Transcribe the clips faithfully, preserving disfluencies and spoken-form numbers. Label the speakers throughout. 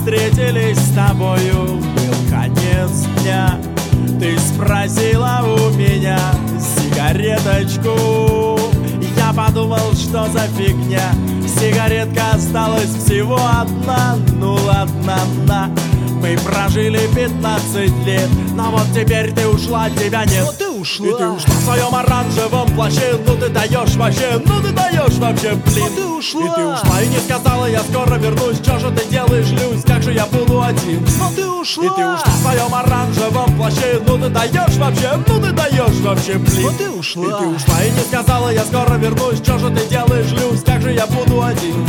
Speaker 1: встретились с тобою, был конец дня. Ты спросила у меня сигареточку. Я подумал, что за фигня. Сигаретка осталась всего одна. Ну ладно, на. Мы прожили пятнадцать лет, но вот теперь ты ушла, тебя нет.
Speaker 2: Но ты ушла.
Speaker 1: И ты ушла в своем оранжевом плаще. Ну ты даешь вообще, ну ты даешь вообще, блин.
Speaker 2: Но ты ушла.
Speaker 1: И ты ушла и не сказала, я скоро вернусь. Чё же ты делаешь, Люсь, как же я буду один?
Speaker 2: Но ты ушла.
Speaker 1: И ты ушла в своем оранжевом плаще. Ну ты даешь вообще, ну ты даешь вообще, блин.
Speaker 2: Но ты ушла.
Speaker 1: И ты ушла и не сказала, я скоро вернусь. Чё же ты делаешь, Люсь, как же я буду один?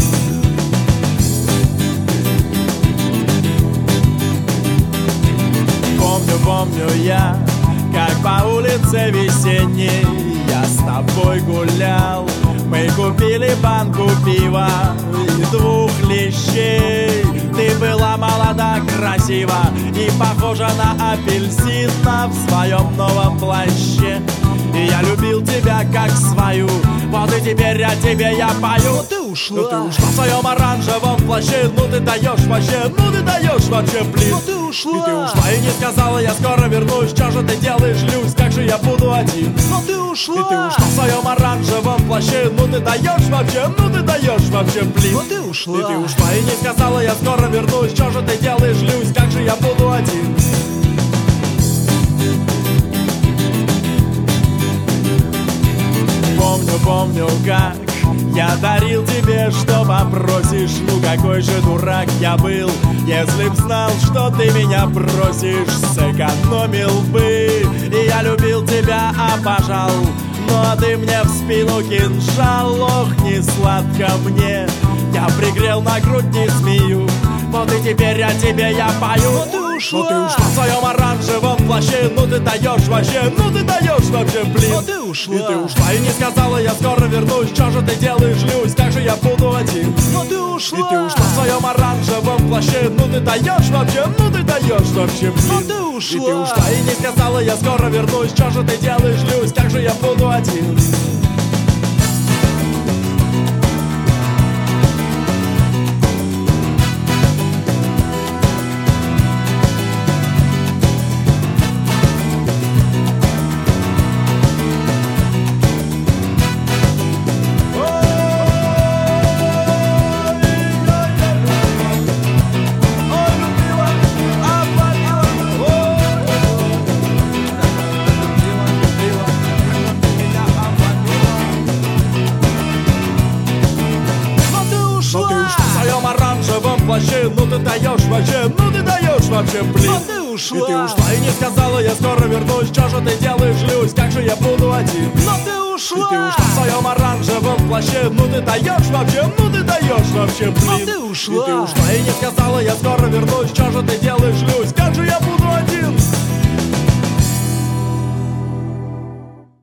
Speaker 1: Помню, помню я, как по улице весенней я с тобой гулял. Мы купили банку пива и двух лещей. Ты была молода, красива и похожа на апельсина в своем новом плаще. И я любил тебя как свою, вот и теперь о тебе я пою.
Speaker 2: Но ты ушла.
Speaker 1: Ну ты ушла в своем оранжевом плаще. Ну ты даешь вообще, ну ты даешь вообще, блин.
Speaker 2: Но ты ушла.
Speaker 1: И ты ушла и не сказала, я скоро вернусь. Чё же ты делаешь, Люсь, как же я буду один?
Speaker 2: Но ты ушла.
Speaker 1: И ты ушла в своем оранжевом плаще. Ну ты даешь вообще, ну ты даешь вообще, блин.
Speaker 2: Но ты ушла.
Speaker 1: И ты ушла и не сказала, я скоро вернусь. Чё же ты делаешь, Люсь, как же я буду один? Помню, помню, как я дарил тебе, что попросишь. Ну какой же дурак я был, если б знал, что ты меня просишь. Сэкономил бы, и я любил тебя, обожал. Но ты мне в спину кинжал, ох, не сладко мне. Я пригрел на грудь, не змею, вот и теперь о тебе я пою.
Speaker 2: Но ты ушла.
Speaker 1: Ну ты ушла в своем оранжевом плаще. Ну ты даешь вообще, ну ты даешь вообще, блин.
Speaker 2: Но ты ушла.
Speaker 1: И ты ушла и не сказала, я скоро вернусь. Чё же ты делаешь, Люсь, как же я буду один?
Speaker 2: Но ты ушла.
Speaker 1: И ты ушла в своем оранжевом плаще. Ну ты даешь вообще, ну ты даешь вообще, блин.
Speaker 2: Но ты ушла.
Speaker 1: И ты ушла и не сказала, я скоро вернусь. Чё же ты делаешь, Люсь, как же я буду один? Ну ты ушла в своем оранжевом плаще. Ну ты даешь вообще, ну ты даешь вообще, блин.
Speaker 2: Но ты ушла.
Speaker 1: И ты ушла и не сказала, я скоро вернусь. Чё же ты делаешь, Люсь, как же я буду один?
Speaker 2: Но ты ушла.
Speaker 1: И ты ушла в своем оранжевом плаще. Ну ты даешь вообще, ну ты даешь вообще, блин.
Speaker 2: Но ты ушла.
Speaker 1: И ты ушла и не сказала, я скоро вернусь. Чё же ты делаешь, Люсь, как же я буду один?